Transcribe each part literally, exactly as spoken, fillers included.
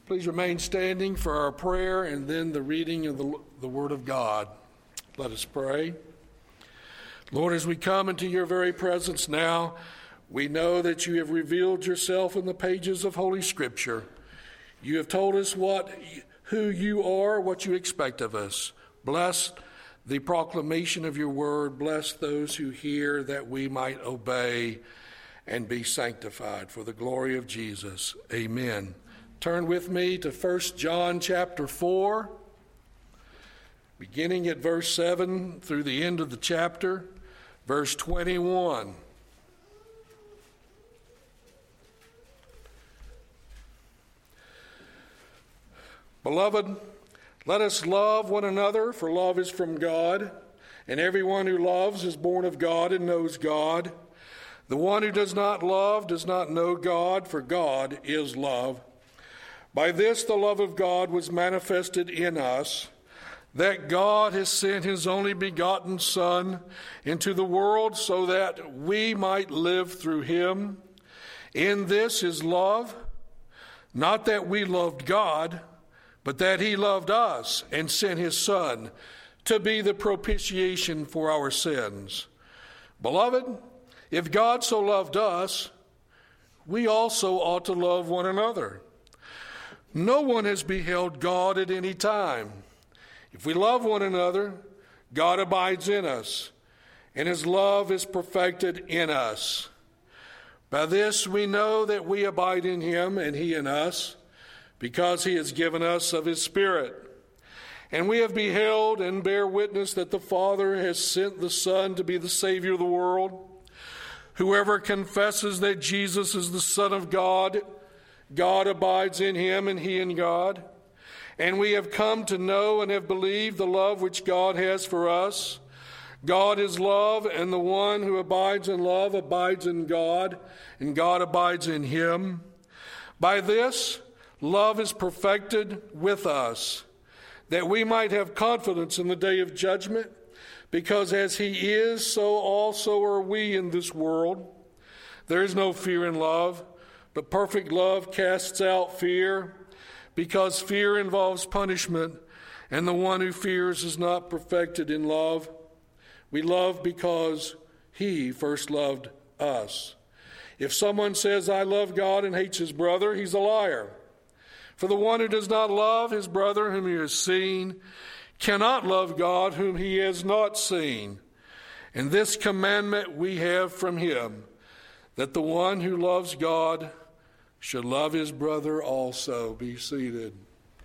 Please remain standing for our prayer and then the reading of the, the Word of God. Let us pray. Lord, as we come into your very presence now, we know that you have revealed yourself in the pages of Holy Scripture. You have told us what, who you are, what you expect of us. Bless the proclamation of your word. Bless those who hear, that we might obey and be sanctified for the glory of Jesus. Amen. Turn with me to First John chapter four, beginning at verse seven through the end of the chapter, verse twenty-one. Beloved, let us love one another, for love is from God, and everyone who loves is born of God and knows God. The one who does not love does not know God, for God is love. By this the love of God was manifested in us, that God has sent his only begotten Son into the world so that we might live through him. In this is love, not that we loved God, but that he loved us and sent his Son to be the propitiation for our sins. Beloved, if God so loved us, we also ought to love one another. No one has beheld God at any time. If we love one another, God abides in us, and his love is perfected in us. By this we know that we abide in him and he in us, because he has given us of his Spirit. And we have beheld and bear witness that the Father has sent the Son to be the Savior of the world. Whoever confesses that Jesus is the Son of God, God abides in him and he in God. And we have come to know and have believed the love which God has for us. God is love, and the one who abides in love abides in God, and God abides in him. By this, love is perfected with us, that we might have confidence in the day of judgment, because as he is, so also are we in this world. There is no fear in love, but perfect love casts out fear, because fear involves punishment, and the one who fears is not perfected in love. We love because he first loved us. If someone says, I love God, and hates his brother, he's a liar. For the one who does not love his brother whom he has seen cannot love God whom he has not seen. And this commandment we have from him, that the one who loves God should love his brother also. Be seated.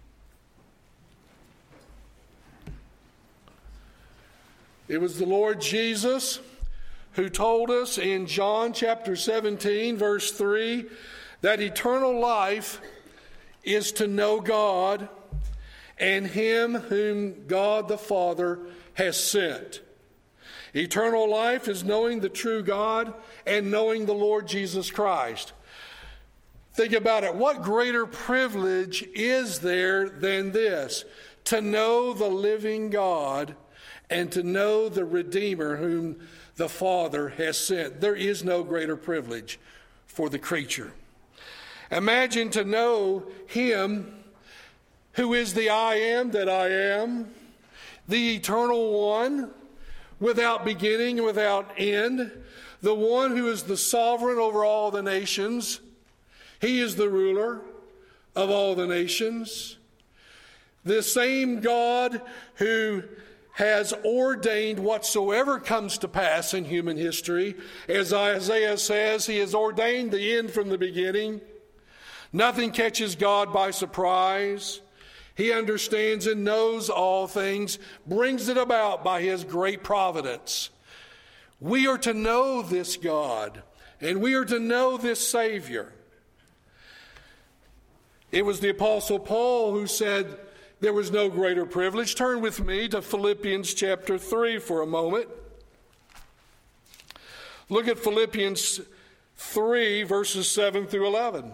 It was the Lord Jesus who told us in John chapter seventeen, verse three, that eternal life is to know God and him whom God the Father has sent. Eternal life is knowing the true God and knowing the Lord Jesus Christ. Think about it. What greater privilege is there than this? To know the living God and to know the Redeemer whom the Father has sent. There is no greater privilege for the creature. Imagine to know him who is the I am that I am, the eternal one, without beginning and without end, the one who is the sovereign over all the nations. He is the ruler of all the nations. The same God who has ordained whatsoever comes to pass in human history. As Isaiah says, he has ordained the end from the beginning. Nothing catches God by surprise. He understands and knows all things, brings it about by his great providence. We are to know this God, and we are to know this Savior. It was the Apostle Paul who said there was no greater privilege. Turn with me to Philippians chapter three for a moment. Look at Philippians three, verses seven through eleven.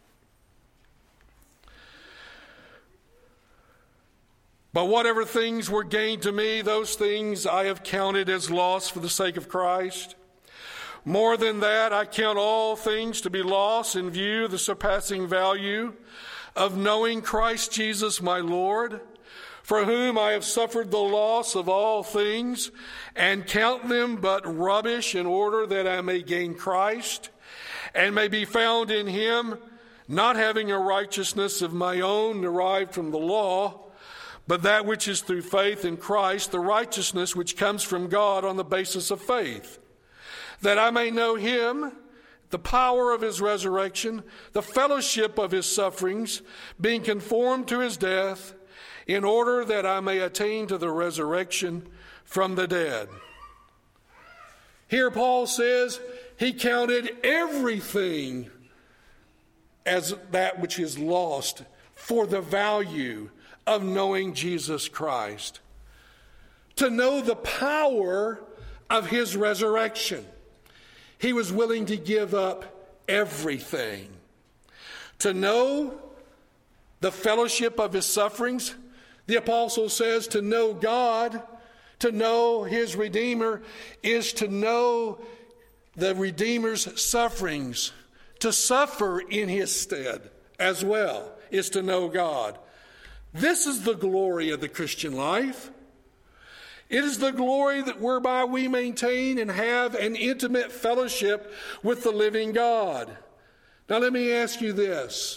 But whatever things were gained to me, those things I have counted as loss for the sake of Christ. More than that, I count all things to be lost in view of the surpassing value of knowing Christ Jesus my Lord, for whom I have suffered the loss of all things, and count them but rubbish, in order that I may gain Christ, and may be found in him, not having a righteousness of my own derived from the law, but that which is through faith in Christ, the righteousness which comes from God on the basis of faith, that I may know him, the power of his resurrection, the fellowship of his sufferings, being conformed to his death, in order that I may attain to the resurrection from the dead. Here Paul says he counted everything as that which is lost for the value of knowing Jesus Christ. To know the power of his resurrection, he was willing to give up everything. To know the fellowship of his sufferings, the apostle says to know God, to know his Redeemer, is to know the Redeemer's sufferings. To suffer in his stead as well is to know God. This is the glory of the Christian life. It is the glory that whereby we maintain and have an intimate fellowship with the living God. Now let me ask you this.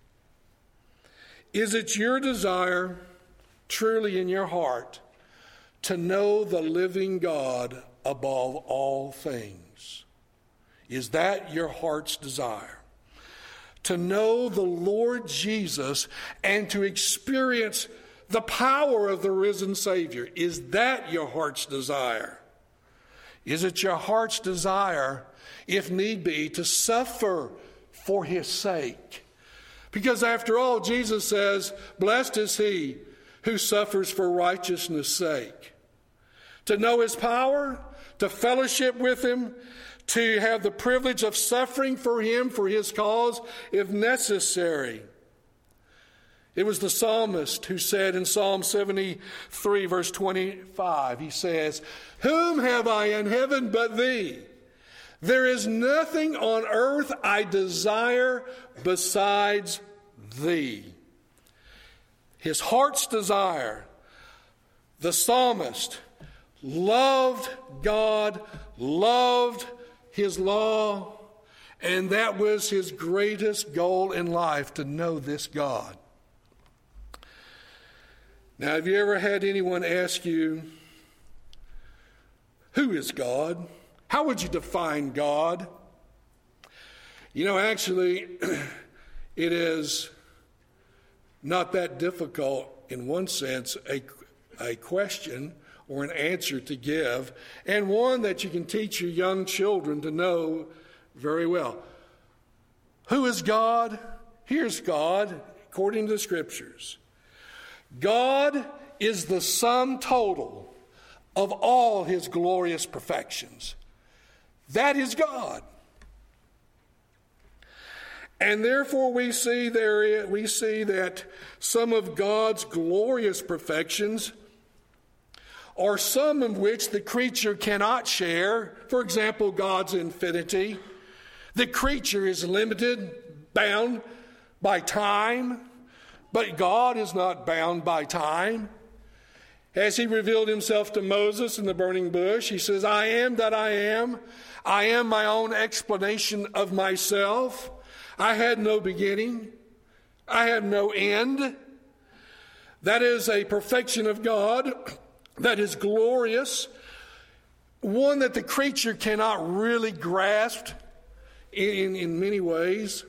Is it your desire, truly in your heart, to know the living God above all things? Is that your heart's desire? To know the Lord Jesus and to experience the power of the risen Savior. Is that your heart's desire? Is it your heart's desire, if need be, to suffer for his sake? Because after all, Jesus says, blessed is he who suffers for righteousness' sake. To know his power, to fellowship with him, to have the privilege of suffering for him, for his cause, if necessary. It was the psalmist who said in Psalm seventy-three, verse twenty-five, he says, whom have I in heaven but thee? There is nothing on earth I desire besides thee. His heart's desire. The psalmist loved God, loved his law, and that was his greatest goal in life, to know this God. Now, have you ever had anyone ask you, who is God? How would you define God? You know, actually, it is not that difficult, in one sense, a, a question or an answer to give, and one that you can teach your young children to know very well. Who is God? Here's God, according to the Scriptures. God is the sum total of all his glorious perfections. That is God. And therefore we see there we see that some of God's glorious perfections are some of which the creature cannot share. For example, God's infinity. The creature is limited, bound by time, but God is not bound by time. As he revealed himself to Moses in the burning bush, he says, I am that I am. I am my own explanation of myself. I had no beginning. I have no end. That is a perfection of God that is glorious, one that the creature cannot really grasp in, in many ways.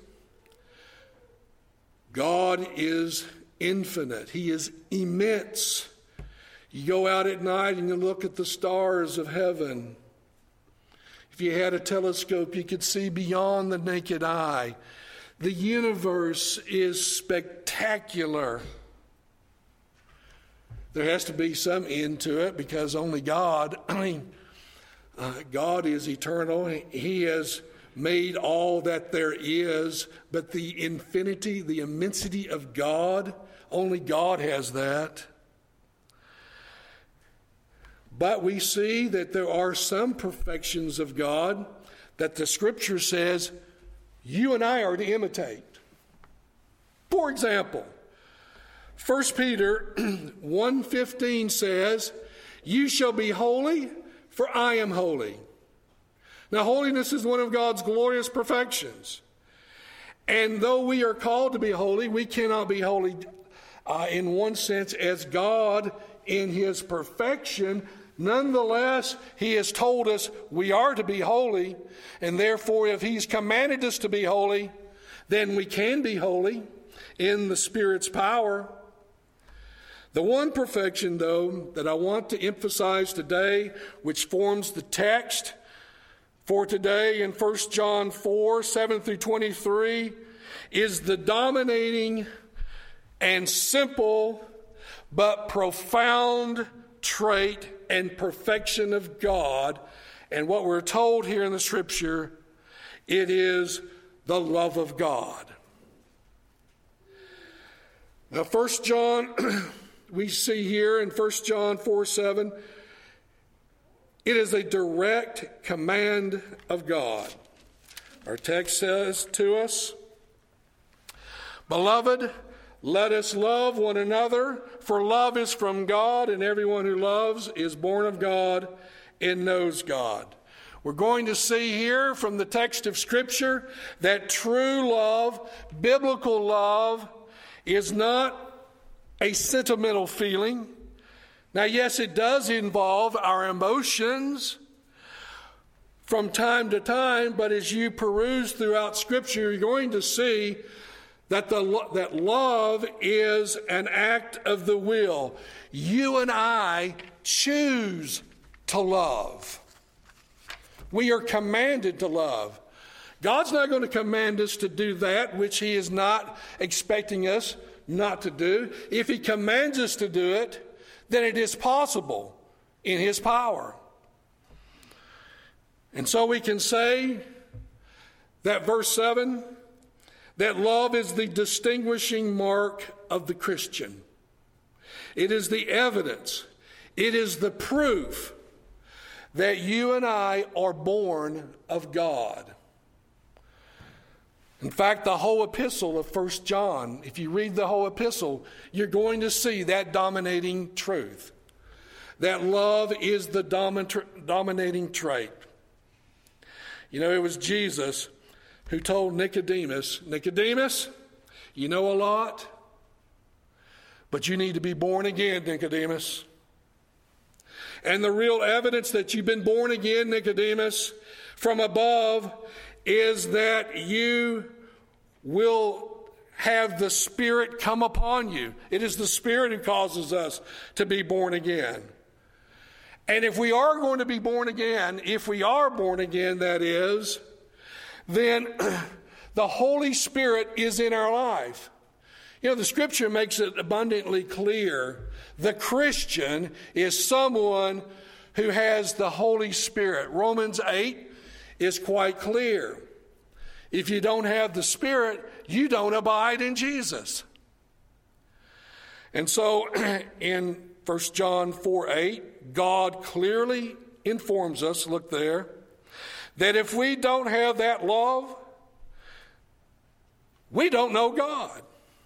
God is infinite. He is immense. You go out at night and you look at the stars of heaven. If you had a telescope, you could see beyond the naked eye. The universe is spectacular. There has to be some end to it, because only God, I mean, uh, God is eternal. He has made all that there is, but the infinity, the immensity of God, only God has that. But we see that there are some perfections of God that the Scripture says you and I are to imitate. For example, First Peter one fifteen says, "You shall be holy, for I am holy." Now, holiness is one of God's glorious perfections. And though we are called to be holy, we cannot be holy uh, in one sense as God in his perfection. Nonetheless, he has told us we are to be holy, and therefore if he's commanded us to be holy, then we can be holy in the Spirit's power. The one perfection, though, that I want to emphasize today, which forms the text for today in First John four, seven through twenty-three, is the dominating and simple but profound trait and perfection of God. And what we're told here in the Scripture, it is the love of God. Now, First John, we see here in First John four, seven, it is a direct command of God. Our text says to us, "Beloved, let us love one another, for love is from God, and everyone who loves is born of God and knows God." We're going to see here from the text of Scripture that true love, biblical love, is not a sentimental feeling. Now, yes, it does involve our emotions from time to time, but as you peruse throughout Scripture, you're going to see that the that love is an act of the will. You and I choose to love. We are commanded to love. God's not going to command us to do that which he is not expecting us not to do. If he commands us to do it, then it is possible in his power. And so we can say that verse seven, that love is the distinguishing mark of the Christian. It is the evidence, it is the proof that you and I are born of God. In fact, the whole epistle of First John, if you read the whole epistle, you're going to see that dominating truth. That love is the dominating trait. You know, it was Jesus who told Nicodemus, "Nicodemus, you know a lot, but you need to be born again, Nicodemus. And the real evidence that you've been born again, Nicodemus, from above, is that you will have the Spirit come upon you. It is the Spirit who causes us to be born again. And if we are going to be born again, if we are born again, that is, then the Holy Spirit is in our life. You know, the Scripture makes it abundantly clear. The Christian is someone who has the Holy Spirit. Romans eight is quite clear. If you don't have the Spirit, you don't abide in Jesus. And so in First John four eight, God clearly informs us, look there, that if we don't have that love, we don't know God.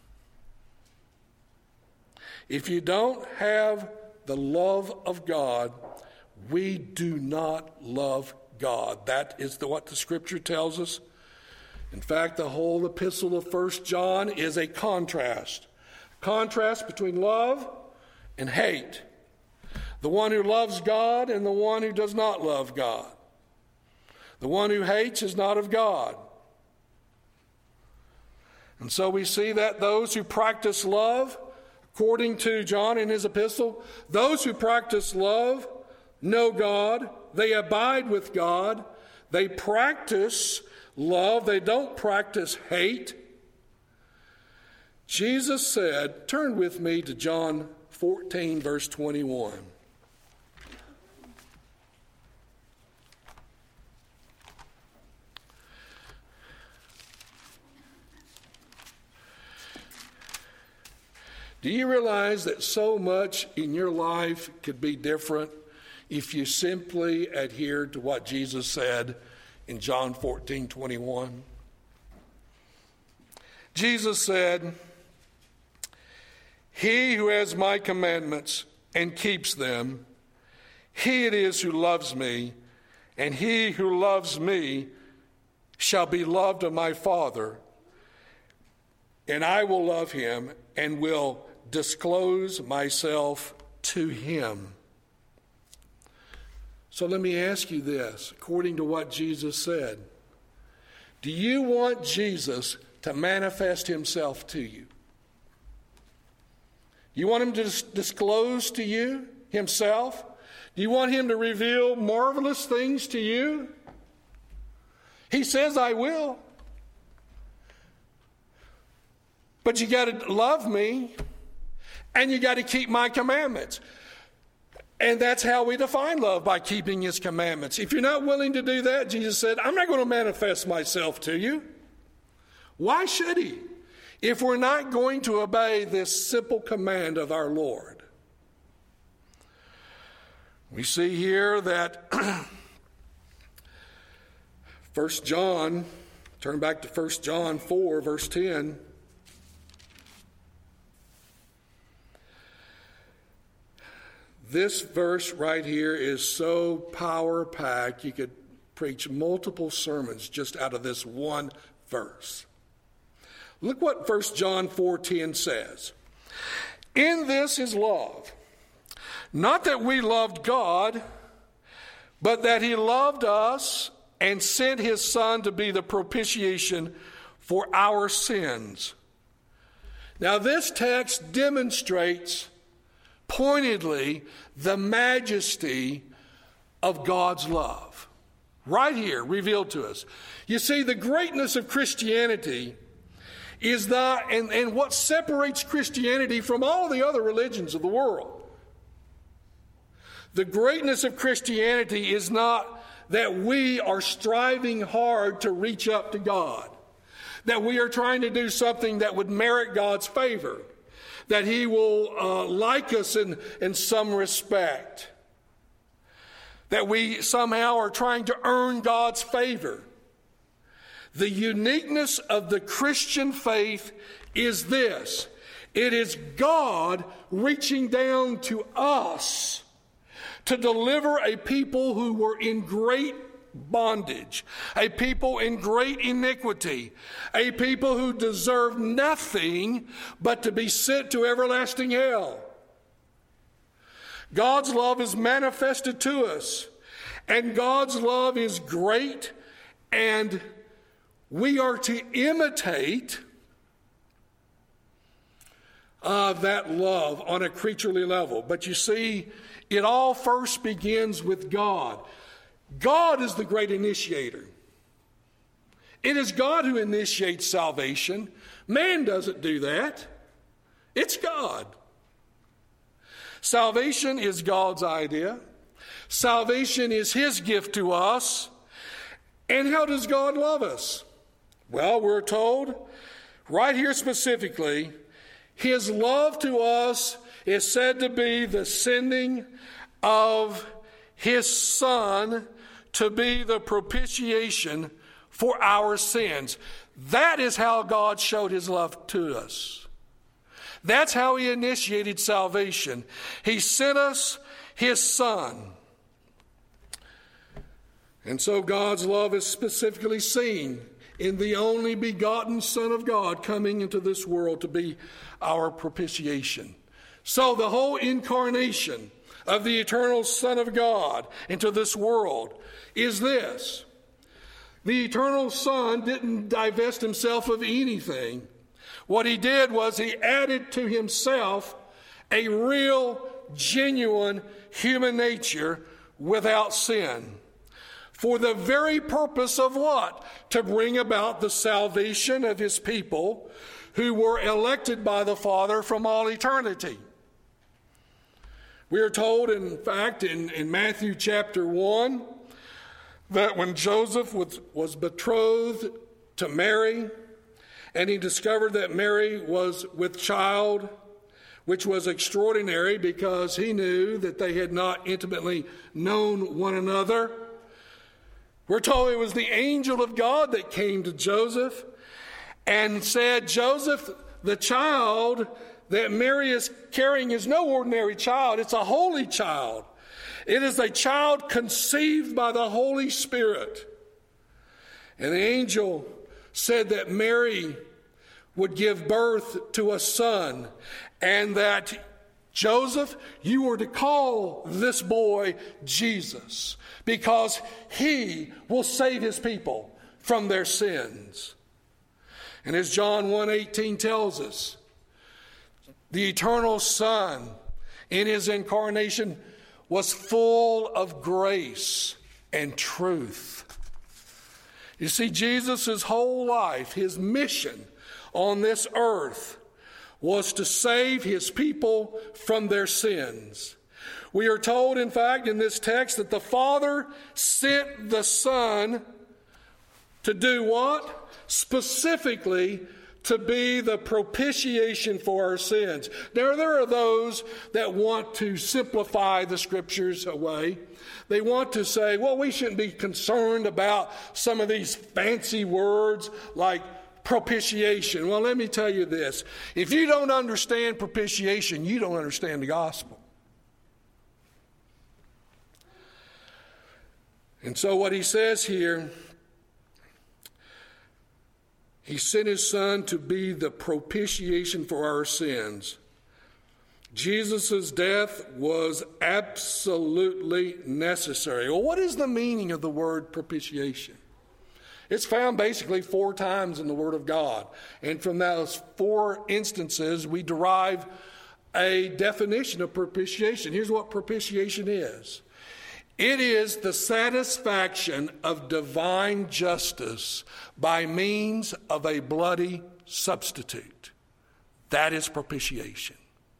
If you don't have the love of God, we do not love God. That is the, what the Scripture tells us. In fact, the whole epistle of First John is a contrast. Contrast between love and hate. The one who loves God and the one who does not love God. The one who hates is not of God. And so we see that those who practice love, according to John in his epistle, those who practice love know God, they abide with God, they practice love, they don't practice hate. Jesus said, turn with me to John fourteen, verse twenty-one. Do you realize that so much in your life could be different if you simply adhered to what Jesus said in John fourteen twenty-one? Jesus said, He who has my commandments and keeps them, he it is who loves me, and he who loves me shall be loved of my Father, and I will love him and will disclose myself to him. So let me ask you this, according to what Jesus said. Do you want Jesus to manifest himself to you? You want him to dis- disclose to you himself? Do you want him to reveal marvelous things to you? He says, I will. But you got to love me, and you got to keep my commandments. And that's how we define love, by keeping his commandments. If you're not willing to do that, Jesus said, I'm not going to manifest myself to you. Why should he? If we're not going to obey this simple command of our Lord. We see here that First John, turn back to First John four, verse ten. This verse right here is so power-packed, you could preach multiple sermons just out of this one verse. Look what First John four ten says. In this is love, not that we loved God, but that he loved us and sent his Son to be the propitiation for our sins. Now this text demonstrates pointedly the majesty of God's love. Right here, revealed to us. You see, the greatness of Christianity is not, and, and what separates Christianity from all the other religions of the world. The greatness of Christianity is not that we are striving hard to reach up to God, that we are trying to do something that would merit God's favor, that he will uh, like us in, in some respect, that we somehow are trying to earn God's favor. The uniqueness of the Christian faith is this. It is God reaching down to us to deliver a people who were in great bondage, a people in great iniquity, a people who deserve nothing but to be sent to everlasting hell. God's love is manifested to us, and God's love is great, and we are to imitate uh, that love on a creaturely level. But you see, it all first begins with God. God is the great initiator. It is God who initiates salvation. Man doesn't do that. It's God. Salvation is God's idea. Salvation is his gift to us. And how does God love us? Well, we're told right here specifically, his love to us is said to be the sending of his Son to be the propitiation for our sins. That is how God showed his love to us. That's how he initiated salvation. He sent us his Son. And so God's love is specifically seen in the only begotten Son of God coming into this world to be our propitiation. So the whole incarnation of the eternal Son of God into this world is this. The eternal Son didn't divest himself of anything. What he did was he added to himself a real, genuine human nature without sin. For the very purpose of what? To bring about the salvation of his people who were elected by the Father from all eternity. We are told, in fact, in, in Matthew chapter one, that when Joseph was, was betrothed to Mary, and he discovered that Mary was with child, which was extraordinary because he knew that they had not intimately known one another. We're told it was the angel of God that came to Joseph and said, Joseph, the child that Mary is carrying is no ordinary child. It's a holy child. It is a child conceived by the Holy Spirit. And the angel said that Mary would give birth to a son, and that Joseph, you were to call this boy Jesus, because he will save his people from their sins. And as John one eighteen tells us, the eternal Son in his incarnation was full of grace and truth. You see, Jesus' whole life, his mission on this earth, was to save his people from their sins. We are told, in fact, in this text that the Father sent the Son to do what? Specifically, to be the propitiation for our sins. Now, there are those that want to simplify the Scriptures away. They want to say, well, we shouldn't be concerned about some of these fancy words like propitiation. Well, let me tell you this. If you don't understand propitiation, you don't understand the gospel. And so what he says here, he sent his Son to be the propitiation for our sins. Jesus' death was absolutely necessary. Well, what is the meaning of the word propitiation? It's found basically four times in the Word of God. And from those four instances, we derive a definition of propitiation. Here's what propitiation is. It is the satisfaction of divine justice by means of a bloody substitute. That is propitiation.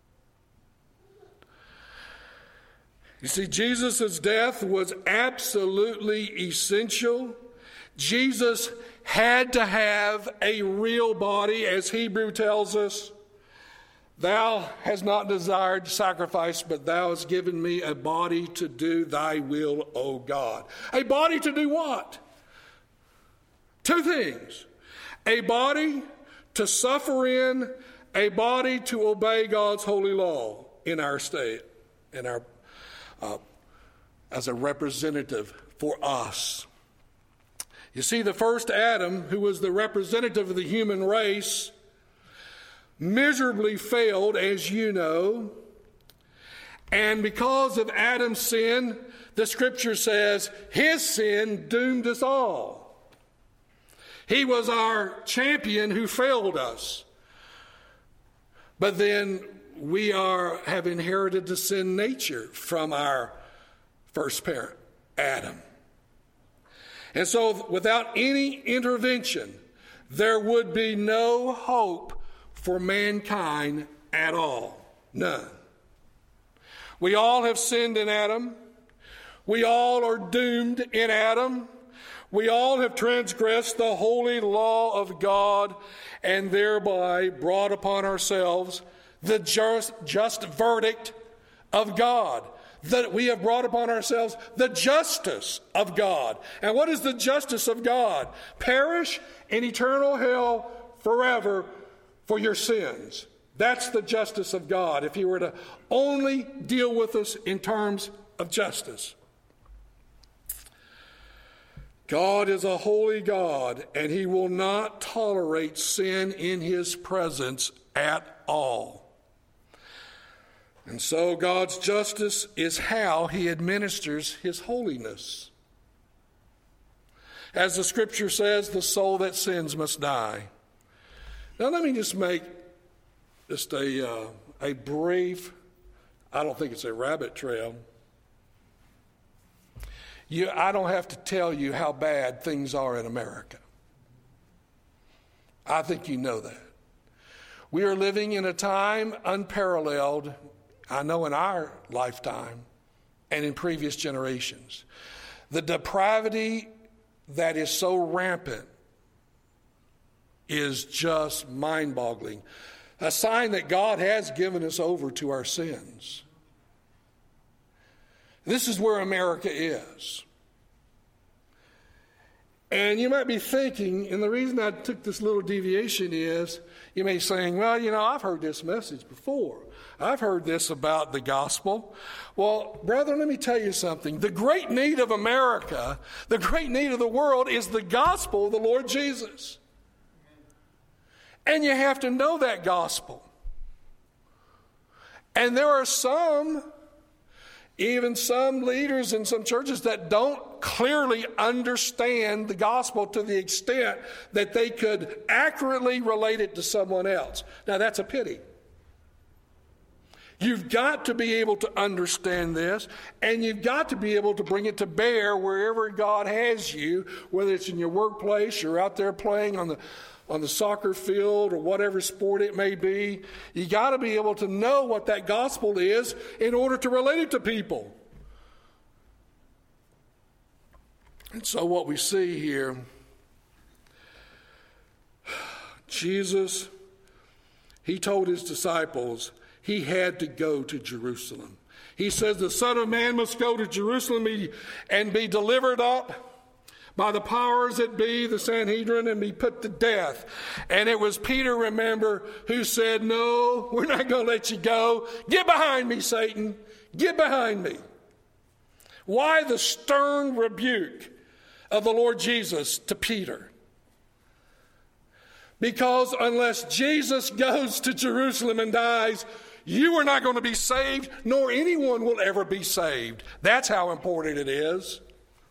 You see, Jesus' death was absolutely essential. Jesus had to have a real body, as Hebrew tells us. Thou hast not desired sacrifice, but thou hast given me a body to do thy will, O God. A body to do what? Two things. A body to suffer in, a body to obey God's holy law in our state, in our uh, as a representative for us. You see, the first Adam, who was the representative of the human race, miserably failed, as you know. And because of Adam's sin, the Scripture says his sin doomed us all. He was our champion who failed us. But then we are have inherited the sin nature from our first parent, Adam. And so without any intervention, there would be no hope for mankind at all. None. We all have sinned in Adam. We all are doomed in Adam. We all have transgressed the holy law of God and thereby brought upon ourselves the just, just verdict of God. That we have brought upon ourselves the justice of God. And what is the justice of God? Perish in eternal hell forever for your sins. That's the justice of God, if he were to only deal with us in terms of justice. God is a holy God, and he will not tolerate sin in his presence at all. And so God's justice is how he administers his holiness. As the Scripture says, the soul that sins must die. Now let me just make just a, uh, a brief, I don't think it's a rabbit trail. You, I don't have to tell you how bad things are in America. I think you know that. We are living in a time unparalleled, I know, in our lifetime and in previous generations. The depravity that is so rampant is just mind-boggling. A sign that God has given us over to our sins. This is where America is. And you might be thinking, and the reason I took this little deviation is, you may be saying, well, you know, I've heard this message before. I've heard this about the gospel. Well, brethren, let me tell you something. The great need of America, the great need of the world is the gospel of the Lord Jesus. And you have to know that gospel. And there are some, even some leaders in some churches that don't clearly understand the gospel to the extent that they could accurately relate it to someone else. Now, that's a pity. You've got to be able to understand this, and you've got to be able to bring it to bear wherever God has you, whether it's in your workplace, you're out there playing on the on the soccer field or whatever sport it may be. You got to be able to know what that gospel is in order to relate it to people. And so what we see here, Jesus, he told his disciples he had to go to Jerusalem. He says the Son of Man must go to Jerusalem and be delivered up by the powers that be, the Sanhedrin, and be put to death. And it was Peter, remember, who said, no, we're not going to let you go. Get behind me, Satan. Get behind me. Why the stern rebuke of the Lord Jesus to Peter? Because unless Jesus goes to Jerusalem and dies, you are not going to be saved, nor anyone will ever be saved. That's how important it is.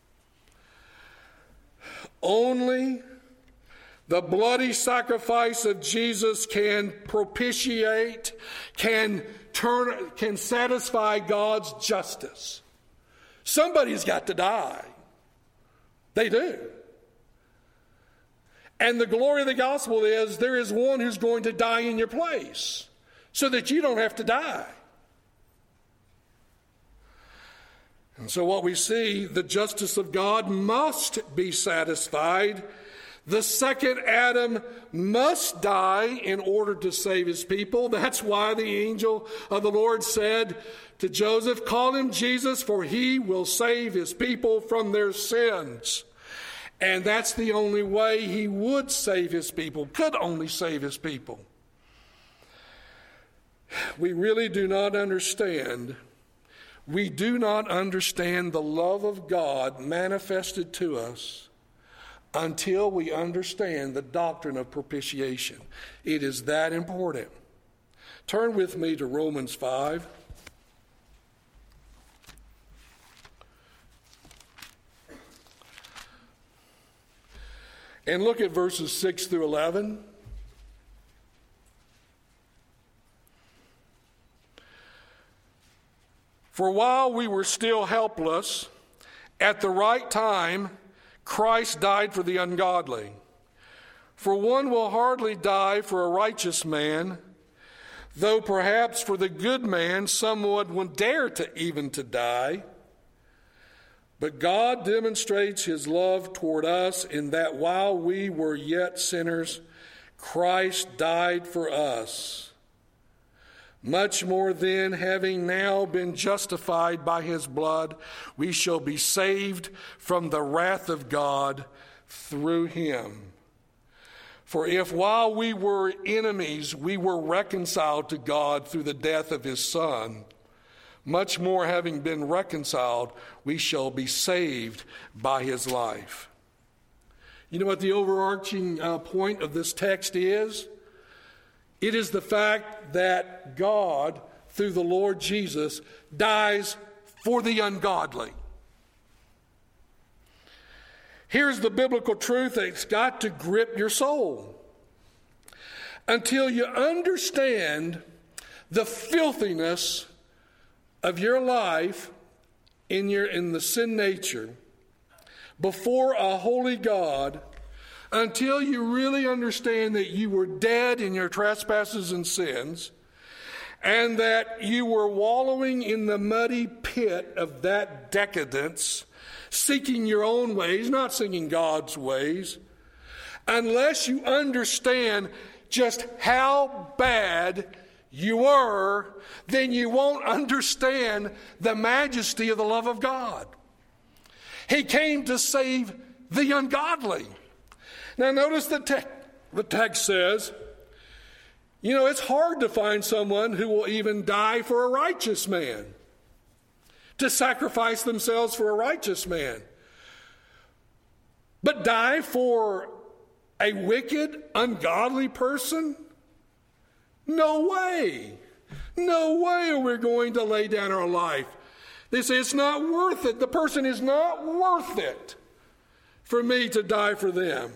Only the bloody sacrifice of Jesus can propitiate, can turn, can satisfy God's justice. Somebody's got to die. They do. And the glory of the gospel is there is one who's going to die in your place so that you don't have to die. And so what we see, the justice of God must be satisfied. The second Adam must die in order to save his people. That's why the angel of the Lord said to Joseph, call him Jesus, for he will save his people from their sins. And that's the only way he would save his people, could only save his people. We really do not understand We do not understand the love of God manifested to us until we understand the doctrine of propitiation. It is that important. Turn with me to Romans five. And look at verses six through eleven. For while we were still helpless, at the right time, Christ died for the ungodly. For one will hardly die for a righteous man, though perhaps for the good man someone would dare to even to die. But God demonstrates his love toward us in that while we were yet sinners, Christ died for us. Much more then, having now been justified by his blood, we shall be saved from the wrath of God through him. For if while we were enemies, we were reconciled to God through the death of his Son, much more having been reconciled, we shall be saved by his life. You know what the overarching uh, point of this text is? It is the fact that God, through the Lord Jesus, dies for the ungodly. Here's the biblical truth that's got to grip your soul. Until you understand the filthiness of your life in your in the sin nature before a holy God, until you really understand that you were dead in your trespasses and sins, and that you were wallowing in the muddy pit of that decadence, seeking your own ways, not seeking God's ways, unless you understand just how bad you were, then you won't understand the majesty of the love of God. He came to save the ungodly. Now notice the, te- the text says, you know, it's hard to find someone who will even die for a righteous man, to sacrifice themselves for a righteous man. But die for a wicked, ungodly person? No way. No way are we going to lay down our life. They say it's not worth it. The person is not worth it for me to die for them.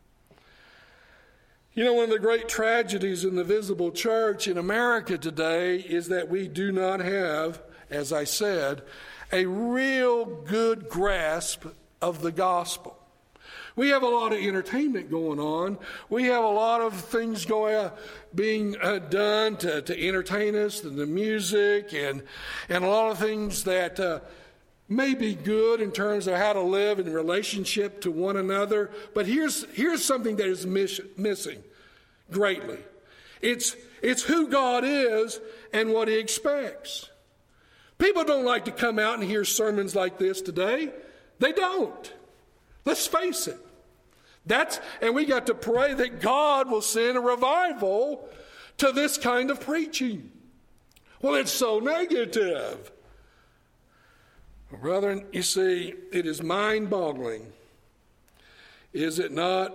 You know, one of the great tragedies in the visible church in America today is that we do not have, as I said, a real good grasp of the gospel. We have a lot of entertainment going on. We have a lot of things going, uh, being uh, done to, to entertain us, and the music, and and a lot of things that uh, may be good in terms of how to live in relationship to one another. But here's here's something that is miss, missing greatly. It's it's who God is and what He expects. People don't like to come out and hear sermons like this today. They don't. Let's face it. That's, and we got to pray that God will send a revival to this kind of preaching. Well, it's so negative. Brethren, you see, it is mind-boggling. Is it not?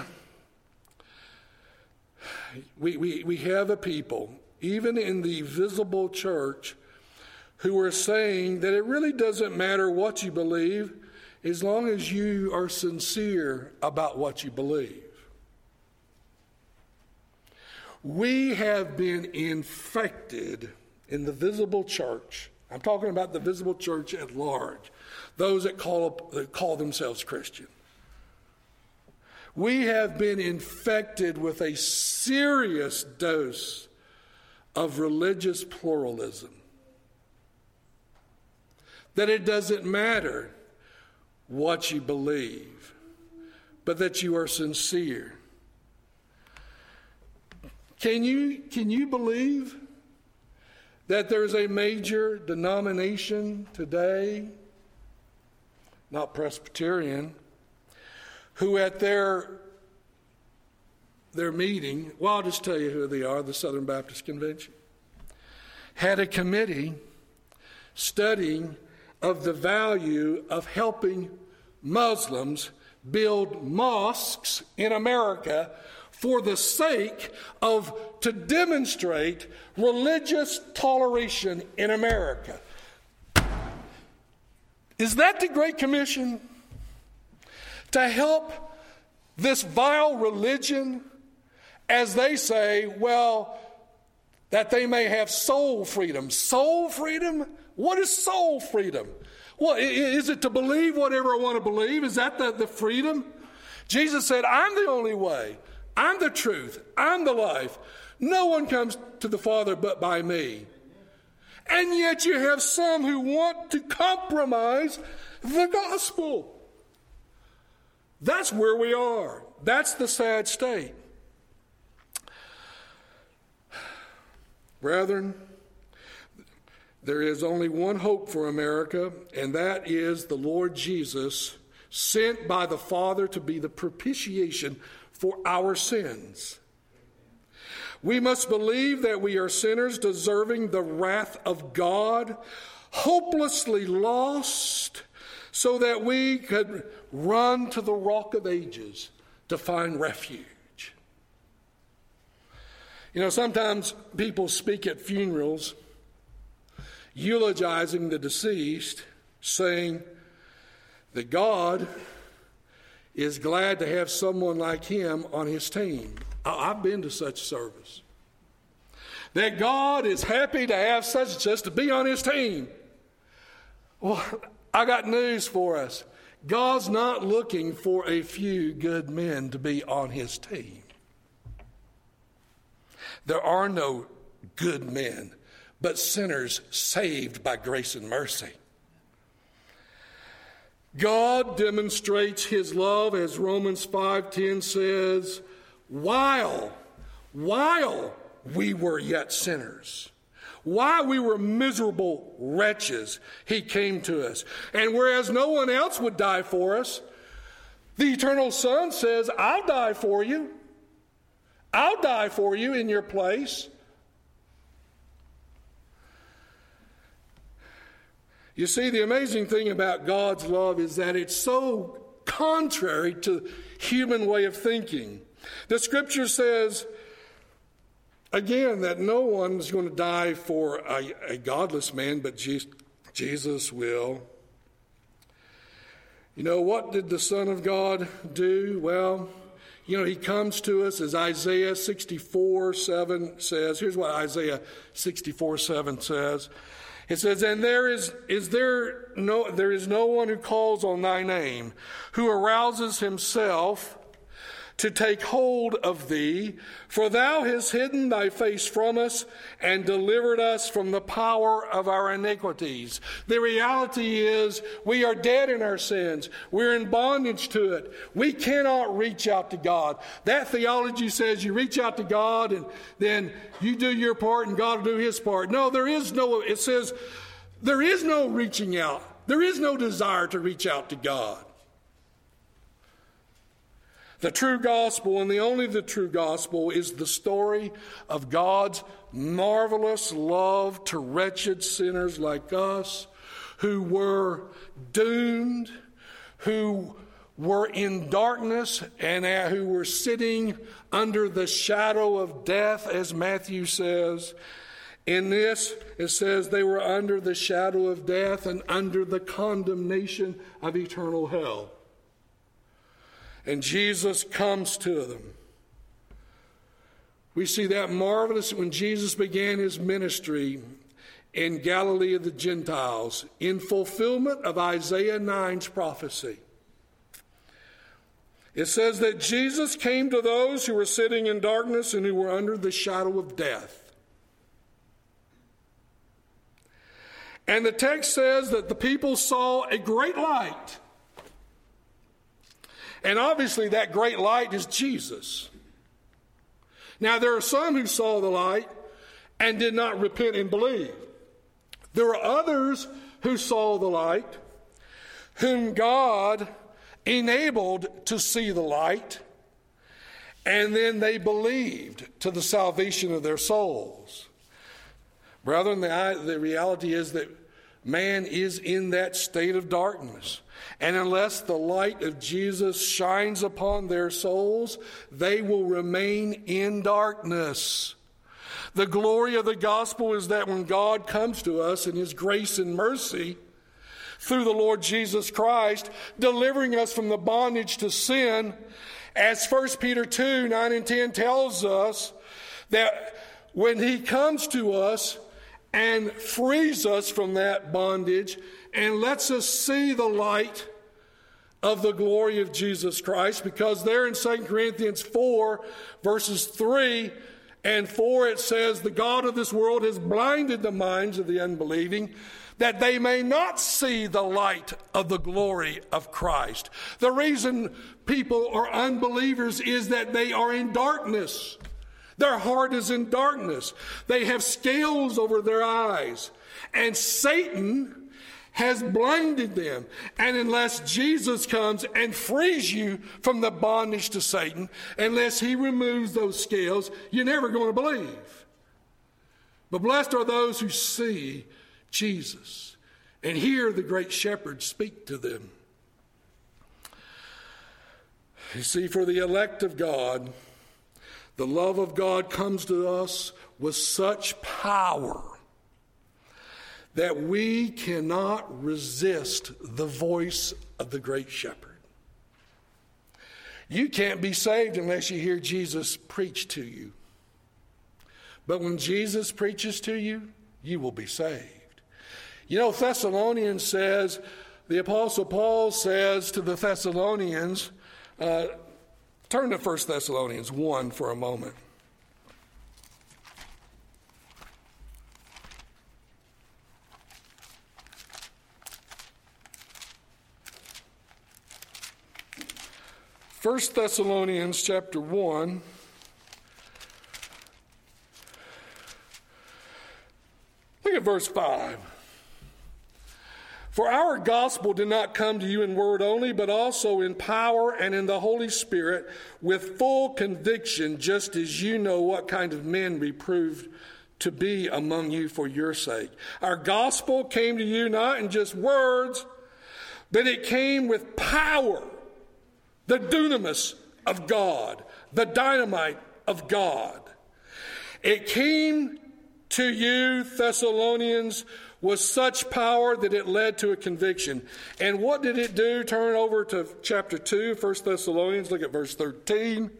we, we, we have a people, even in the visible church, who are saying that it really doesn't matter what you believe, as long as you are sincere about what you believe. We have been infected in the visible church. I'm talking about the visible church at large, those that call, that call themselves Christian. We have been infected with a serious dose of religious pluralism. That it doesn't matter what you believe, but that you are sincere. Can you, can you believe that there's a major denomination today, not Presbyterian, who at their, their meeting, well, I'll just tell you who they are, the Southern Baptist Convention, had a committee studying of the value of helping Muslims build mosques in America for the sake of, to demonstrate religious toleration in America. Is that the Great Commission? To help this vile religion, as they say, well, that they may have soul freedom. Soul freedom? What is soul freedom? Well, is it to believe whatever I want to believe? Is that the, the freedom? Jesus said, I'm the only way. I'm the truth. I'm the life. No one comes to the Father but by me. And yet you have some who want to compromise the gospel. That's where we are. That's the sad state. Brethren, there is only one hope for America, and that is the Lord Jesus, sent by the Father to be the propitiation for our sins. We must believe that we are sinners deserving the wrath of God, hopelessly lost, so that we could run to the Rock of Ages to find refuge. You know, sometimes people speak at funerals eulogizing the deceased, saying that God is glad to have someone like him on his team. I've been to such service. That God is happy to have such and such to be on his team. Well, I got news for us. God's not looking for a few good men to be on his team. There are no good men, but sinners saved by grace and mercy. God demonstrates his love, as Romans five ten says, while, while we were yet sinners, while we were miserable wretches, he came to us. And whereas no one else would die for us, The eternal Son says, I'll die for you. I'll die for you in your place. You see, the amazing thing about God's love is that it's so contrary to human way of thinking. The scripture says, again, that no one is going to die for a, a godless man, but Jesus will. You know, what did the Son of God do? Well, you know, he comes to us as Isaiah sixty-four seven says. Here's what Isaiah sixty-four seven says. It says, and there is, is there no there is no one who calls on thy name, who arouses himself to take hold of thee, for thou hast hidden thy face from us and delivered us from the power of our iniquities. The reality is we are dead in our sins. We're in bondage to it. We cannot reach out to God. That theology says you reach out to God and then you do your part and God will do his part. No, there is no, it says there is no reaching out. There is no desire to reach out to God. The true gospel, and the only the true gospel, is the story of God's marvelous love to wretched sinners like us who were doomed, who were in darkness, and who were sitting under the shadow of death, as Matthew says. In this, it says they were under the shadow of death and under the condemnation of eternal hell. And Jesus comes to them. We see that marvelous when Jesus began his ministry in Galilee of the Gentiles, in fulfillment of Isaiah nine's prophecy. It says that Jesus came to those who were sitting in darkness and who were under the shadow of death. And the text says that the people saw a great light. And obviously that great light is Jesus. Now there are some who saw the light and did not repent and believe. There were others who saw the light, whom God enabled to see the light, and then they believed to the salvation of their souls. Brethren, the, the reality is that man is in that state of darkness. And unless the light of Jesus shines upon their souls, they will remain in darkness. The glory of the gospel is that when God comes to us in his grace and mercy through the Lord Jesus Christ, delivering us from the bondage to sin, as First Peter two, nine and ten tells us, that when he comes to us and frees us from that bondage and lets us see the light of the glory of Jesus Christ, because there in Second Corinthians four, verses three and four, it says, the God of this world has blinded the minds of the unbelieving, that they may not see the light of the glory of Christ. The reason people are unbelievers is that they are in darkness. Their heart is in darkness. They have scales over their eyes. And Satan has blinded them. And unless Jesus comes and frees you from the bondage to Satan, unless he removes those scales, you're never going to believe. But blessed are those who see Jesus and hear the great shepherd speak to them. You see, for the elect of God, the love of God comes to us with such power that we cannot resist the voice of the great shepherd. You can't be saved unless you hear Jesus preach to you. But when Jesus preaches to you, you will be saved. You know, Thessalonians says, the Apostle Paul says to the Thessalonians, uh, turn to First Thessalonians one for a moment. First Thessalonians chapter one. Look at verse five. For our gospel did not come to you in word only, but also in power and in the Holy Spirit, with full conviction, just as you know what kind of men we proved to be among you for your sake. Our gospel came to you not in just words, but it came with power, the dunamis of God, the dynamite of God. It came to you, Thessalonians, with such power that it led to a conviction. And what did it do? Turn over to chapter two, First Thessalonians, look at verse thirteen.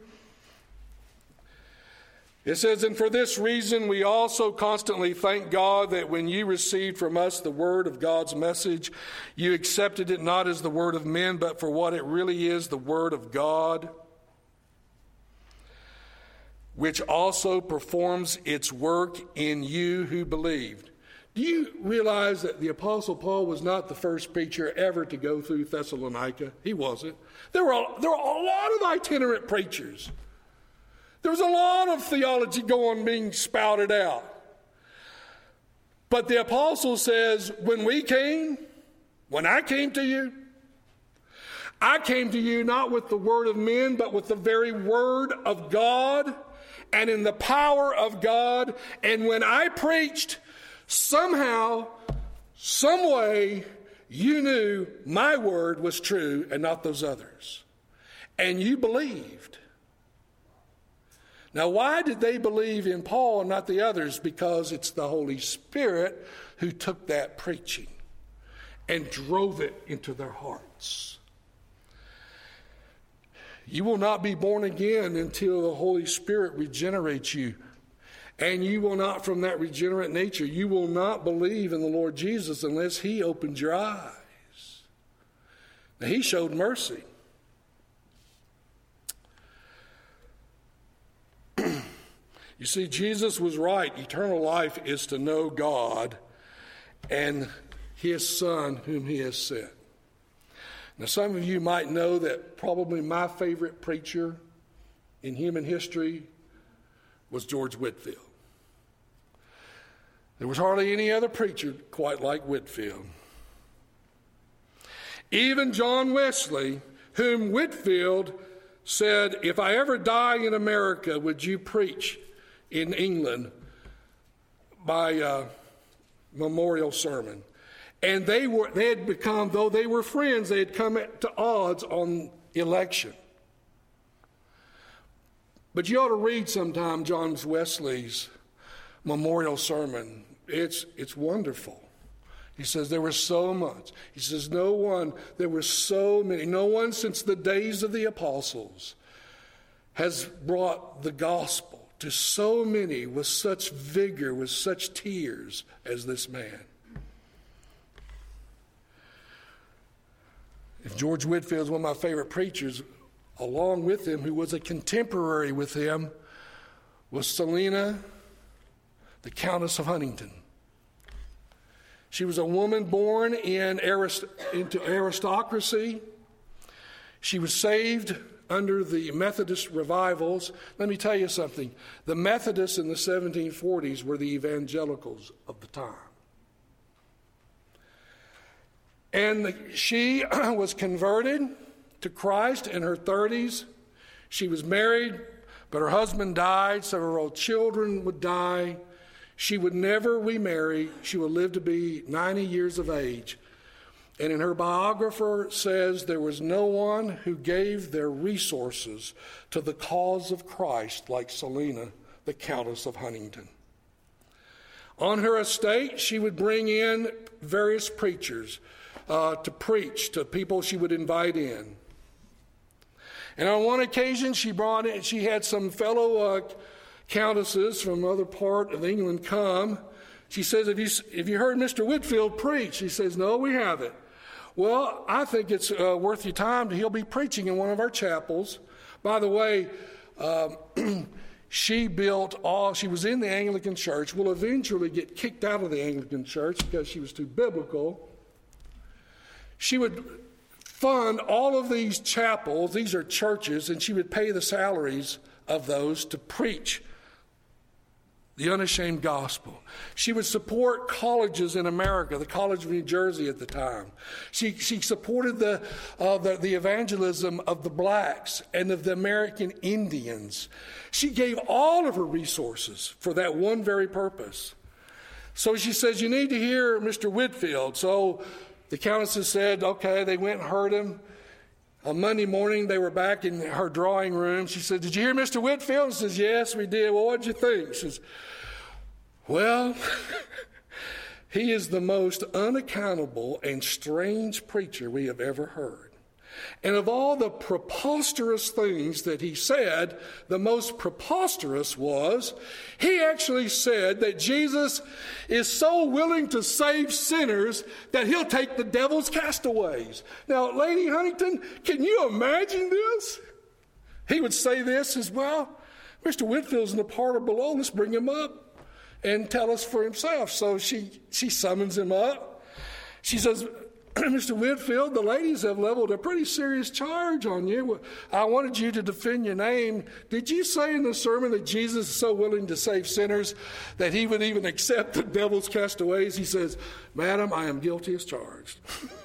It says, and for this reason we also constantly thank God that when you received from us the word of God's message, you accepted it not as the word of men, but for what it really is, the word of God, which also performs its work in you who believed. Do you realize that the Apostle Paul was not the first preacher ever to go through Thessalonica? He wasn't. There were a, there were a lot of itinerant preachers. There was a lot of theology going, being spouted out. But the apostle says, when we came, when I came to you, I came to you not with the word of men, but with the very word of God and in the power of God. And when I preached, somehow, some way, you knew my word was true and not those others. And you believed. Now, why did they believe in Paul and not the others? Because it's the Holy Spirit who took that preaching and drove it into their hearts. You will not be born again until the Holy Spirit regenerates you. And you will not, from that regenerate nature, you will not believe in the Lord Jesus unless he opened your eyes. Now, he showed mercy. You see, Jesus was right. Eternal life is to know God and his Son whom he has sent. Now, some of you might know that probably my favorite preacher in human history was George Whitefield. There was hardly any other preacher quite like Whitefield. Even John Wesley, whom Whitefield said, if I ever die in America, would you preach in England by uh, memorial sermon? And they were they had become, though they were friends, they had come to odds on election. But you ought to read sometime John Wesley's memorial sermon. It's it's wonderful. He says there was so much. He says no one, there were so many. No one since the days of the apostles has brought the gospel to so many with such vigor, with such tears as this man. If George Whitefield is one of my favorite preachers, along with him, who was a contemporary with him, was Selina, the Countess of Huntington. She was a woman born in arist- into aristocracy. She was saved under the Methodist revivals. Let me tell you something. The Methodists in the seventeen forties were the evangelicals of the time. And she was converted to Christ in her thirties. She was married, but her husband died, so her old children would die. She would never remarry. She would live to be ninety years of age. And in her biographer says there was no one who gave their resources to the cause of Christ like Selina, the Countess of Huntington. On her estate, she would bring in various preachers uh, to preach to people she would invite in. And on one occasion, she brought in, she had some fellow uh, countesses from other part of England come. She says, have you, have you heard Mister Whitefield preach? He says, no, we haven't. Well, I think it's uh, worth your time. He'll be preaching in one of our chapels. By the way, um, she built all, she was in the Anglican Church, will eventually get kicked out of the Anglican Church because she was too biblical. She would fund all of these chapels, these are churches, and she would pay the salaries of those to preach the unashamed gospel. She would support colleges in America, the College of New Jersey at the time. She she supported the, uh, the, the evangelism of the blacks and of the American Indians. She gave all of her resources for that one very purpose. So she says, you need to hear Mister Whitefield. So the countess said, okay, they went and heard him. On Monday morning, they were back in her drawing room. She said, did you hear Mister Whitefield? He says, yes, we did. Well, what did you think? She says, well, he is the most unaccountable and strange preacher we have ever heard. And of all the preposterous things that he said, the most preposterous was he actually said that Jesus is so willing to save sinners that he'll take the devil's castaways. Now, Lady Huntington, can you imagine this? He would say this as well. Mister Whitefield's in the parlor below. Let's bring him up and tell us for himself. So she, she summons him up. She says, Mister Whitefield, the ladies have leveled a pretty serious charge on you. I wanted you to defend your name. Did you say in the sermon that Jesus is so willing to save sinners that he would even accept the devil's castaways? He says, Madam, I am guilty as charged.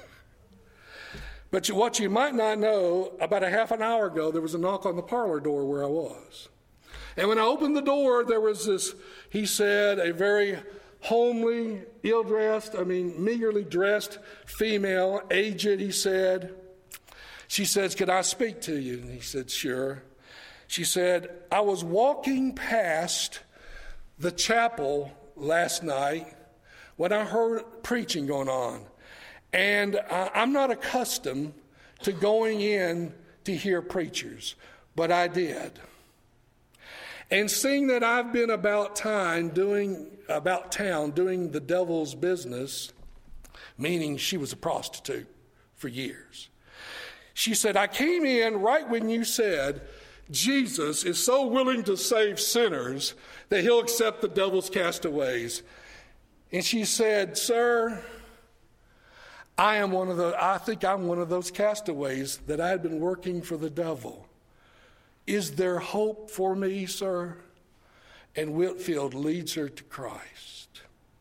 But what you might not know, about a half an hour ago, there was a knock on the parlor door where I was. And when I opened the door, there was this, he said, a very homely, ill-dressed, I mean, meagerly dressed female, aged, he said. She says, could I speak to you? And he said, sure. She said, I was walking past the chapel last night when I heard preaching going on. And I, I'm not accustomed to going in to hear preachers, but I did. And seeing that I've been about time doing about town doing the devil's business, meaning she was a prostitute for years. She said, I came in right when you said Jesus is so willing to save sinners that he'll accept the devil's castaways. And she said, sir, I am one of the I think I'm one of those castaways that I had been working for the devil. Is there hope for me, sir? And Whitefield leads her to Christ.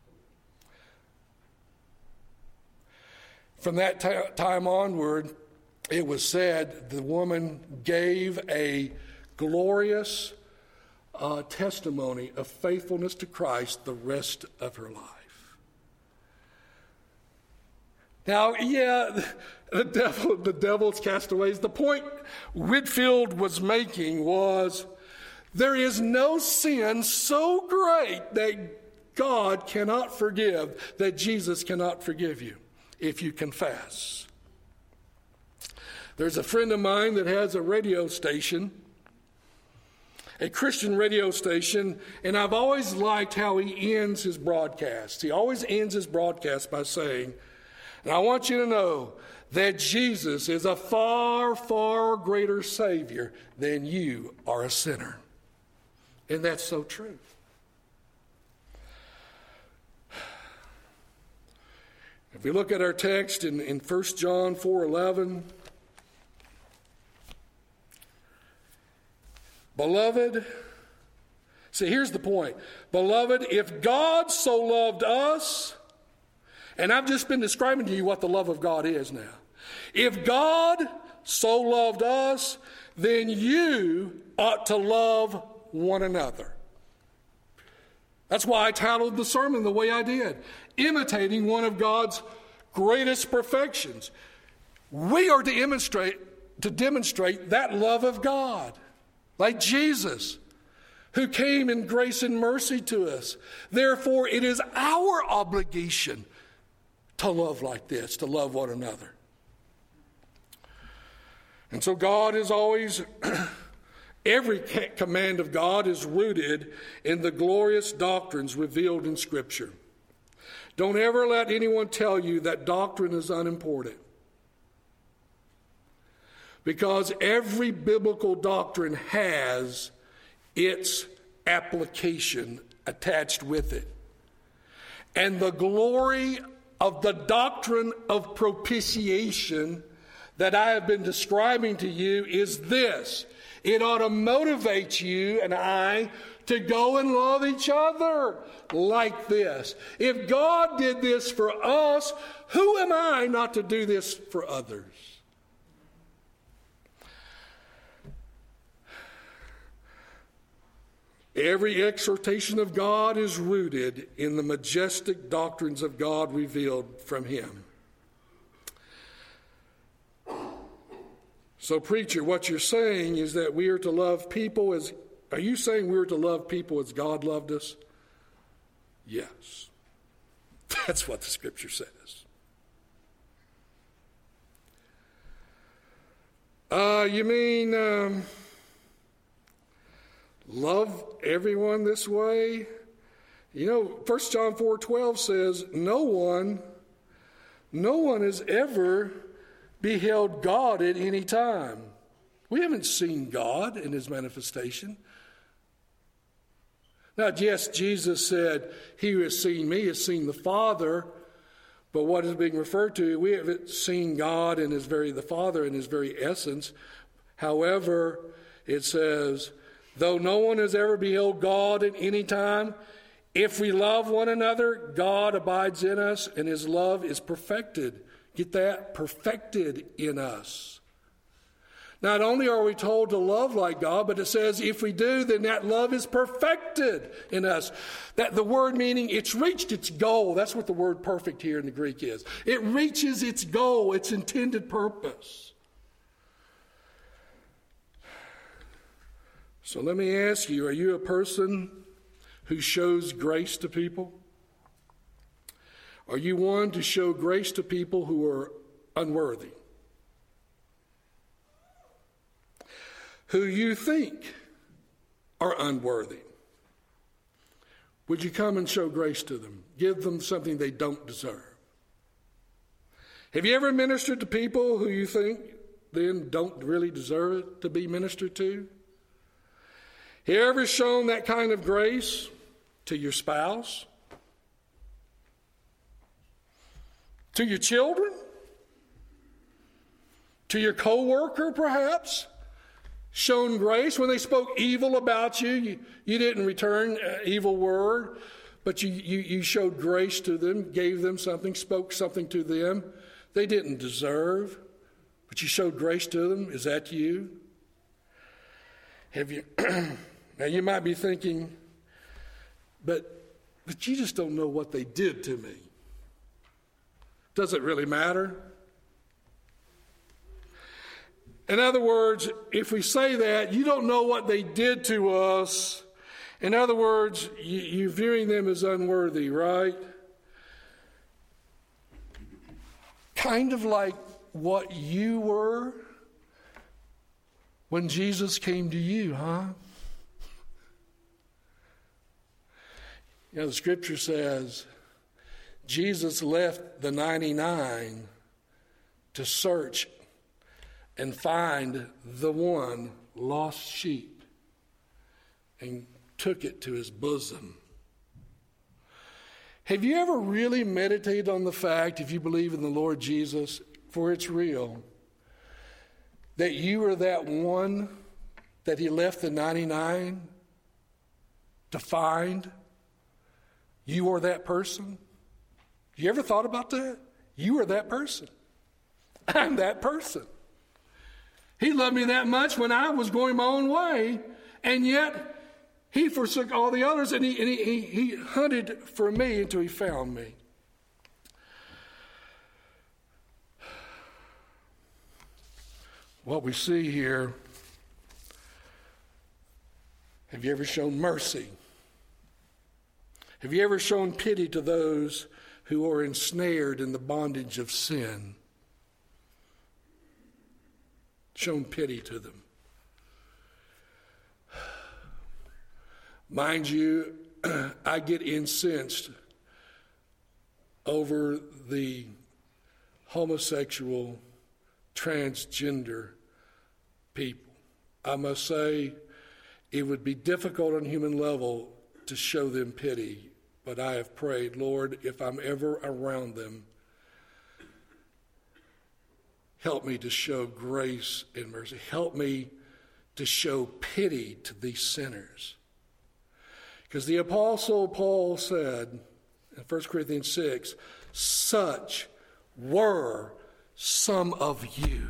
From that t- time onward, it was said the woman gave a glorious uh, testimony of faithfulness to Christ the rest of her life. Now, yeah, the devil, the devil's castaways. The point Whitefield was making was there is no sin so great that God cannot forgive, that Jesus cannot forgive you if you confess. There's a friend of mine that has a radio station, a Christian radio station, and I've always liked how he ends his broadcast. He always ends his broadcast by saying, and I want you to know that Jesus is a far, far greater Savior than you are a sinner. And that's so true. If we look at our text in, in First John four eleven, beloved, see, here's the point. Beloved, if God so loved us, and I've just been describing to you what the love of God is now. If God so loved us, then you ought to love one another. That's why I titled the sermon the way I did, imitating one of God's greatest perfections. We are to demonstrate, to demonstrate that love of God, like Jesus, who came in grace and mercy to us. Therefore, it is our obligation to love like this, to love one another. And so God is always, every command of God is rooted in the glorious doctrines revealed in Scripture. Don't ever let anyone tell you that doctrine is unimportant. Because every biblical doctrine has its application attached with it. And the glory of the doctrine of propitiation that I have been describing to you is this. It ought to motivate you and I to go and love each other like this. If God did this for us, who am I not to do this for others? Every exhortation of God is rooted in the majestic doctrines of God revealed from Him. So, preacher, what you're saying is that we are to love people as... Are you saying we are to love people as God loved us? Yes. That's what the Scripture says. Uh, you mean... Um, love everyone this way? You know, First John four twelve says, no one, no one has ever beheld God at any time. We haven't seen God in His manifestation. Now, yes, Jesus said, he who has seen me has seen the Father, but what is being referred to, we haven't seen God in His very, the Father in His very essence. However, it says, though no one has ever beheld God at any time, if we love one another, God abides in us and His love is perfected. Get that? Perfected in us. Not only are we told to love like God, but it says if we do, then that love is perfected in us. That the word meaning it's reached its goal. That's what the word perfect here in the Greek is. It reaches its goal, its intended purpose. So let me ask you, are you a person who shows grace to people? Are you one to show grace to people who are unworthy? Who you think are unworthy? Would you come and show grace to them? Give them something they don't deserve. Have you ever ministered to people who you think then don't really deserve it to be ministered to? Have you ever shown that kind of grace to your spouse? To your children? To your co-worker, perhaps? Shown grace when they spoke evil about you. You, you didn't return an evil word, but you, you, you showed grace to them, gave them something, spoke something to them they didn't deserve, but you showed grace to them. Is that you? Have you... Now, you might be thinking, but, but you just don't know what they did to me. Does it really matter? In other words, if we say that, you don't know what they did to us. In other words, you, you're viewing them as unworthy, right? Kind of like what you were when Jesus came to you, huh? You know, the Scripture says Jesus left the ninety-nine to search and find the one lost sheep and took it to His bosom. Have you ever really meditated on the fact, if you believe in the Lord Jesus, for it's real, that you are that one that He left the ninety-nine to find? You are that person? You ever thought about that? You are that person. I'm that person. He loved me that much when I was going my own way, and yet He forsook all the others, and he, and he, he, he hunted for me until He found me. What we see here, have you ever shown mercy? Have you ever shown pity to those who are ensnared in the bondage of sin? Shown pity to them. Mind you, I get incensed over the homosexual, transgender people. I must say, it would be difficult on a human level to show them pity, but I have prayed, Lord, if I'm ever around them, help me to show grace and mercy. Help me to show pity to these sinners. Because the Apostle Paul said in First Corinthians six, such were some of you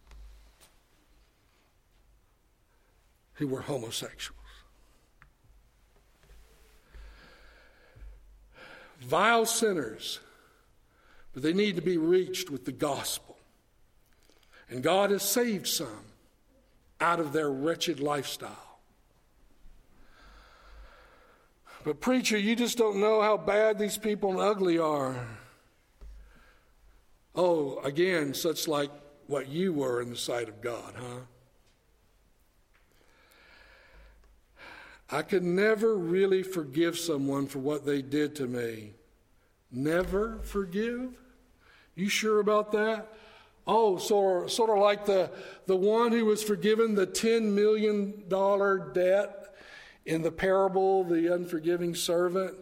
who were homosexuals. Vile sinners, but they need to be reached with the gospel. And God has saved some out of their wretched lifestyle. But preacher, you just don't know how bad these people and ugly are. Oh, again, such like what you were in the sight of God, huh? I could never really forgive someone for what they did to me. Never forgive? You sure about that? Oh, sort of, sort of like the, the one who was forgiven the ten million dollars debt in the parable, the unforgiving servant.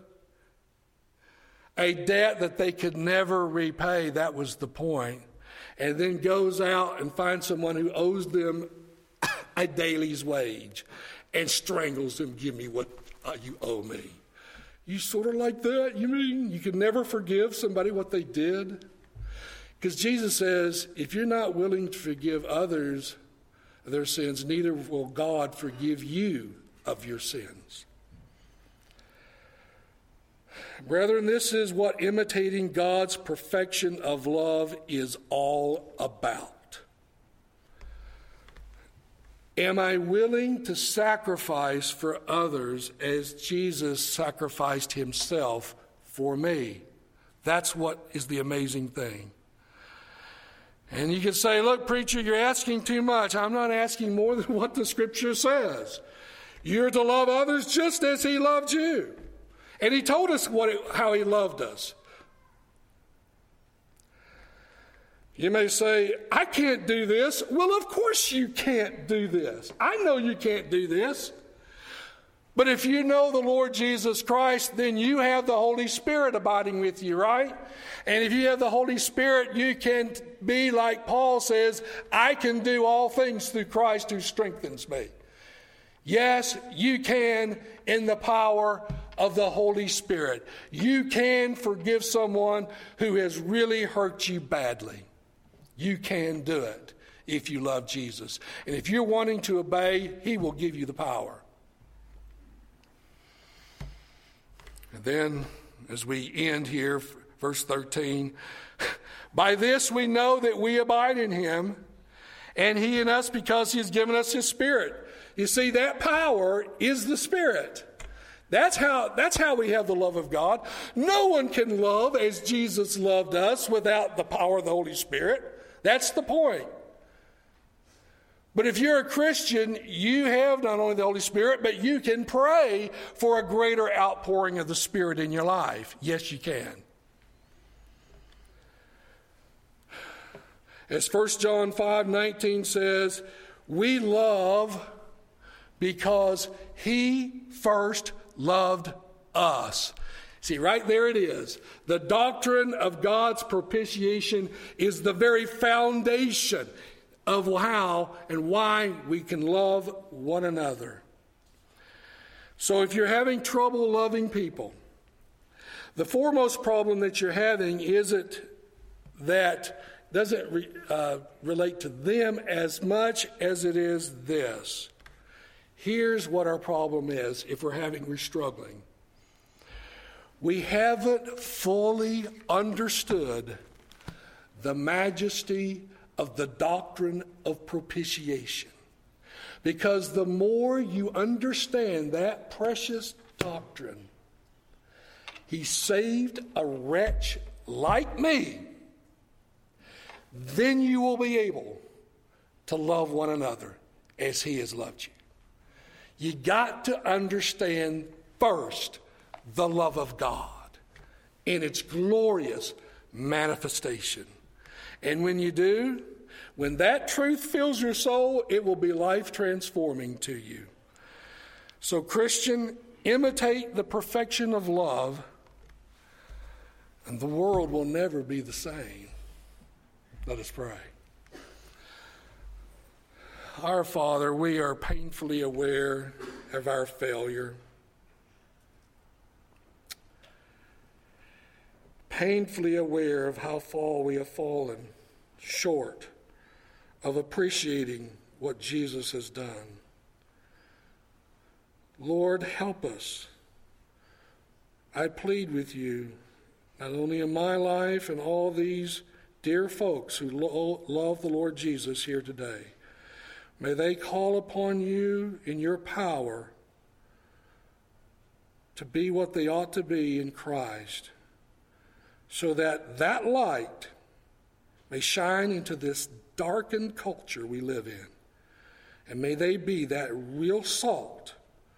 A debt that they could never repay, that was the point. And then goes out and finds someone who owes them a daily's wage and strangles them. Give me what uh, you owe me. You sort of like that? You mean you could never forgive somebody what they did? Because Jesus says, if you're not willing to forgive others their sins, neither will God forgive you of your sins. Brethren, this is what imitating God's perfection of love is all about. Am I willing to sacrifice for others as Jesus sacrificed himself for me? That's what is the amazing thing. And you can say, look, preacher, you're asking too much. I'm not asking more than what the scripture says. You're to love others just as he loved you. And he told us what it, how he loved us. You may say, I can't do this. Well, of course you can't do this. I know you can't do this. But if you know the Lord Jesus Christ, then you have the Holy Spirit abiding with you, right? And if you have the Holy Spirit, you can be like Paul says, I can do all things through Christ who strengthens me. Yes, you can in the power of the Holy Spirit. You can forgive someone who has really hurt you badly. You can do it if you love Jesus. And if you're wanting to obey, he will give you the power. And then, as we end here, verse thirteen, by this we know that we abide in him, and he in us because he has given us his Spirit. You see, that power is the Spirit. That's how, that's how we have the love of God. No one can love as Jesus loved us without the power of the Holy Spirit. That's the point. But if you're a Christian, you have not only the Holy Spirit, but you can pray for a greater outpouring of the Spirit in your life. Yes, you can. As First John five nineteen says, we love because he first loved us. See, right there it is. The doctrine of God's propitiation is the very foundation of how and why we can love one another. So if you're having trouble loving people, the foremost problem that you're having isn't that doesn't re, uh, relate to them as much as it is this. Here's what our problem is if we're having, we're struggling. We haven't fully understood the majesty of the doctrine of propitiation. Because the more you understand that precious doctrine, he saved a wretch like me, then you will be able to love one another as he has loved you. You got to understand first the love of God in its glorious manifestation. And when you do, when that truth fills your soul, it will be life transforming to you. So, Christian, imitate the perfection of love, and the world will never be the same. Let us pray. Our Father, we are painfully aware of our failure. painfully aware of how far we have fallen short of appreciating what Jesus has done. Lord, help us. I plead with you, not only in my life and all these dear folks who lo- love the Lord Jesus here today, may they call upon you in your power to be what they ought to be in Christ, so that that light may shine into this darkened culture we live in. And may they be that real salt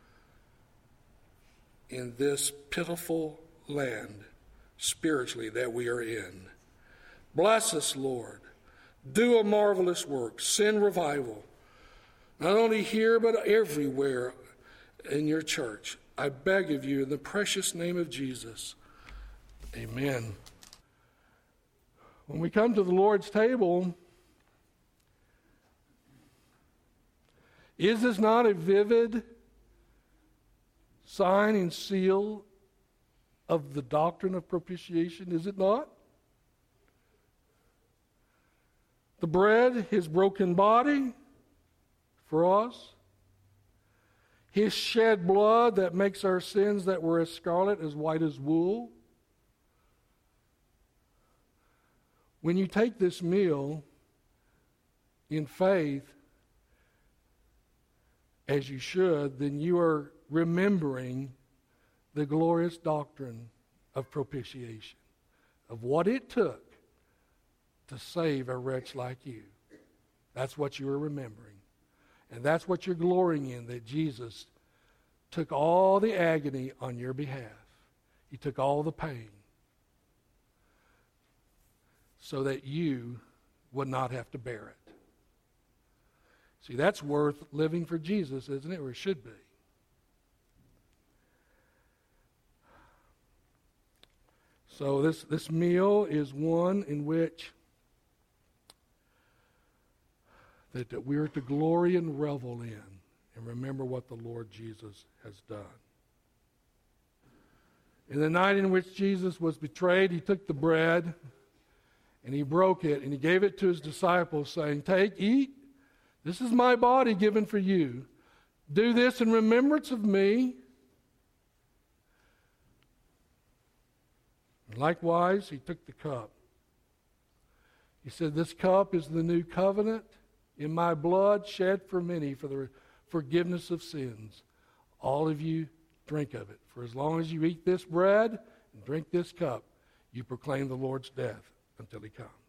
in this pitiful land, spiritually, that we are in. Bless us, Lord. Do a marvelous work. Send revival, not only here, but everywhere in your church. I beg of you in the precious name of Jesus. Amen. When we come to the Lord's table, is this not a vivid sign and seal of the doctrine of propitiation? Is it not? The bread, his broken body for us. His shed blood that makes our sins that were as scarlet as white as wool. When you take this meal in faith, as you should, then you are remembering the glorious doctrine of propitiation, of what it took to save a wretch like you. That's what you are remembering. And that's what you're glorying in, that Jesus took all the agony on your behalf. He took all the pain so that you would not have to bear it. See, that's worth living for Jesus, isn't it? Or it should be. So this, this meal is one in which that, that we are to glory and revel in and remember what the Lord Jesus has done. In the night in which Jesus was betrayed, he took the bread and he broke it and he gave it to his disciples, saying, "Take, eat. This is my body given for you. Do this in remembrance of me." And likewise, he took the cup. He said, "This cup is the new covenant in my blood shed for many for the forgiveness of sins. All of you drink of it. For as long as you eat this bread and drink this cup, you proclaim the Lord's death until he comes."